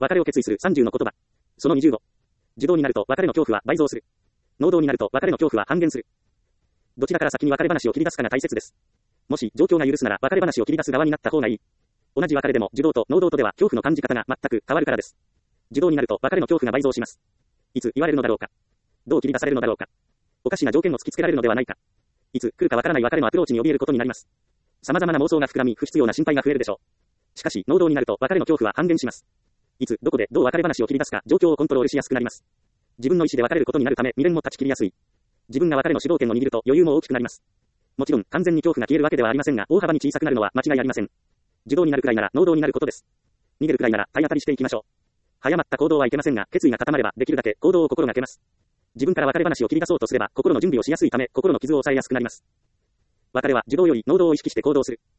別れを決意する30の言葉。その20語。受動になると別れの恐怖は倍増する。能動になると別れの恐怖は半減する。どちらから先に別れ話を切り出すかが大切です。もし状況が許すなら別れ話を切り出す側になった方がいい。同じ別れでも受動と能動とでは恐怖の感じ方が全く変わるからです。受動になると別れの恐怖が倍増します。いつ言われるのだろうか。どう切り出されるのだろうか。おかしな条件を突きつけられるのではないか。いつ来るかわからない別れのアプローチに怯えることになります。様々な妄想が膨らみ不必要な心配が増えるでしょう。しかし能動になると別れの恐怖は半減します。いつどこでどう別れ話を切り出すか状況をコントロールしやすくなります。自分の意思で別れることになるため未練も断ち切りやすい。自分が別れの主導権を握ると余裕も大きくなります。もちろん完全に恐怖が消えるわけではありませんが大幅に小さくなるのは間違いありません。受動になるくらいなら能動になることです。逃げるくらいなら体当たりしていきましょう。早まった行動はいけませんが決意が固まればできるだけ行動を心がけます。自分から別れ話を切り出そうとすれば心の準備をしやすいため心の傷を抑えやすくなります。別れは受動より能動を意識して行動する。